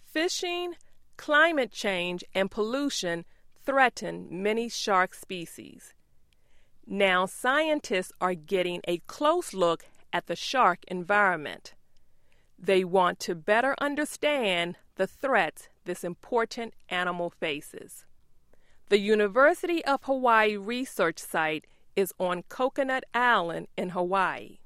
Fishing, climate change, and pollution threaten many shark species. Now scientists are getting a close look at the shark environment. They want to better understand the threats this important animal faces. The University of Hawaii research site is on Coconut Island in Hawaii.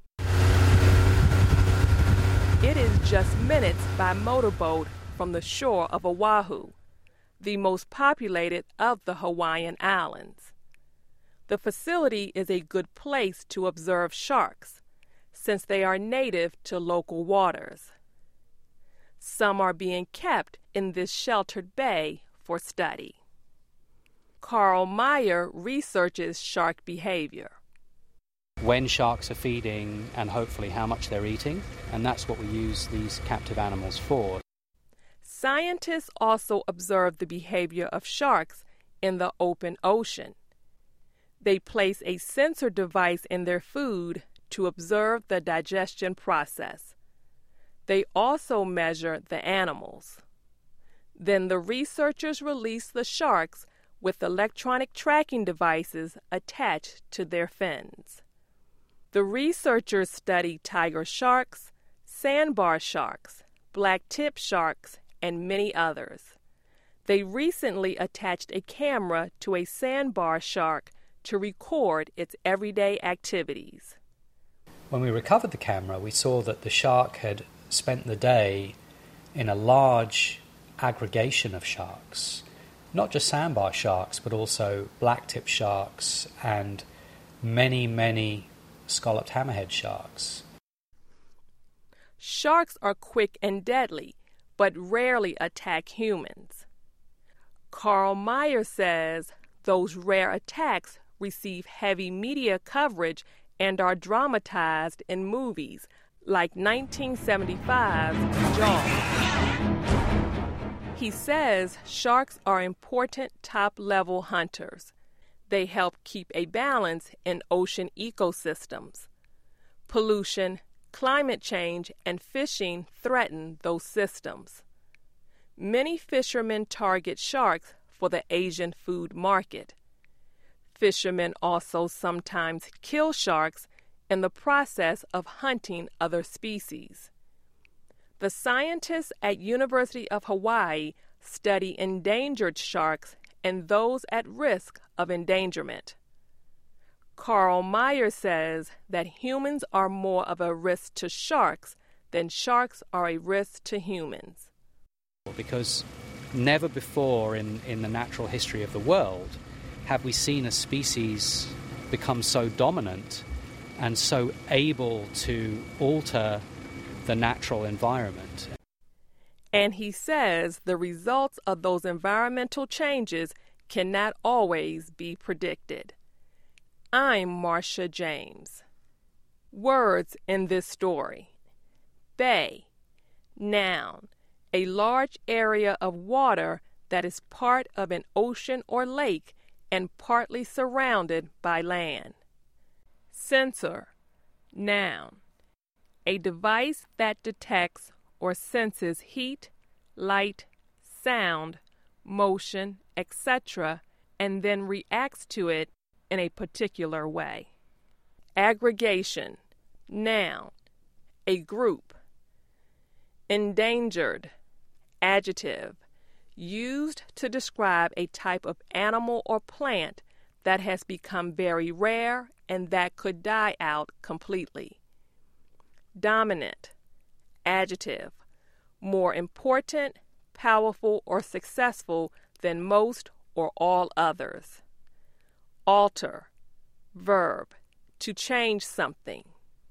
It is just minutes by motorboat from the shore of Oahu, the most populated of the Hawaiian Islands. The facility is a good place to observe sharks, since they are native to local waters. Some are being kept in this sheltered bay for study. Carl Meyer researches shark behavior. When sharks are feeding and hopefully how much they're eating, and that's what we use these captive animals for. Scientists also observe the behavior of sharks in the open ocean. They place a sensor device in their food to observe the digestion process. They also measure the animals. Then the researchers release the sharks with electronic tracking devices attached to their fins. The researchers study tiger sharks, sandbar sharks, black-tip sharks, and many others. They recently attached a camera to a sandbar shark to record its everyday activities. When we recovered the camera, we saw that the shark had spent the day in a large aggregation of sharks, not just sandbar sharks, but also black-tip sharks and many scalloped hammerhead sharks. Sharks are quick and deadly, but rarely attack humans. Carl Meyer says those rare attacks receive heavy media coverage and are dramatized in movies like 1975's Jaws. He says sharks are important top-level hunters. They help keep a balance in ocean ecosystems. Pollution, climate change, and fishing threaten those systems. Many fishermen target sharks for the Asian food market. Fishermen also sometimes kill sharks in the process of hunting other species. The scientists at University of Hawaii study endangered sharks and those at risk of endangerment. Carl Meyer says that humans are more of a risk to sharks than sharks are a risk to humans. Because never before in the natural history of the world have we seen a species become so dominant and so able to alter the natural environment. And he says the results of those environmental changes cannot always be predicted. I'm Marcia James. Words in this story. Bay. Noun. A large area of water that is part of an ocean or lake and partly surrounded by land. Sensor. Noun. A device that detects or senses heat, light, sound, motion, etc., and then reacts to it in a particular way. Aggregation. Noun. A group. Endangered. Adjective. Used to describe a type of animal or plant that has become very rare and that could die out completely. Dominant. Adjective. More important, powerful, or successful than most or all others. Alter. Verb. To change something.